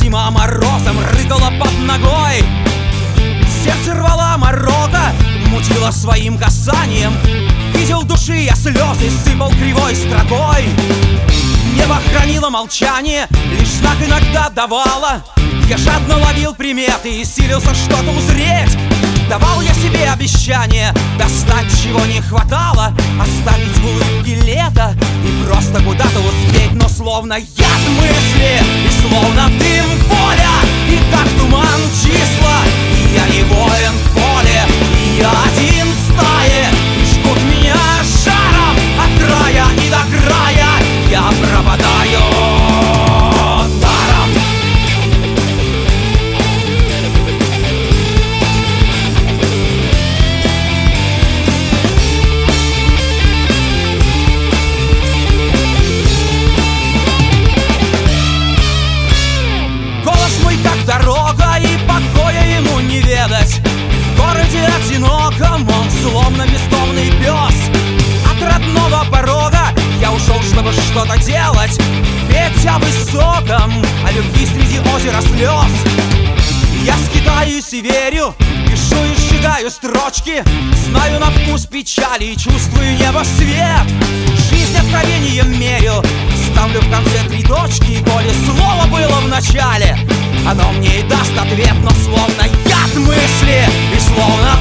зима морозом рыкала под ногой. Сердце рвала морока, мутила своим касанием. Видел души я слезы, сыпал кривой строкой. Небо хранило молчание, лишь знак иногда давало. Я жадно ловил приметы и силился что-то узреть. Давал я себе обещание достать, чего не хватало, оставить в улыбке лето и просто куда-то успеть. Но словно яд мысли и словно дым поля, и как туман числа, и я не воин в поле, и я один в стае, и жгут меня жаром от края и до края. Я пропадаю даром. Голос мой как дорога, и покоя ему не ведать. В городе одиноком он словно бездомный пес. От родного порога я ушел, чтобы что-то делать, петь о высоком, о любви среди озера слез. Я скитаюсь и верю, пишу и сжигаю строчки. Знаю на вкус печали и чувствую небо свет. Жизнь откровением мерю, ставлю в конце 3 точки. И коли слово было в начале, оно мне и даст ответ. Но словно яд мысли и словно